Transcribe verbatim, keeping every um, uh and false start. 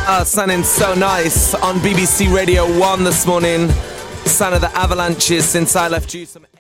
Uh, sounding so nice on B B C Radio one this morning. Sound of the Avalanches since I left you. Some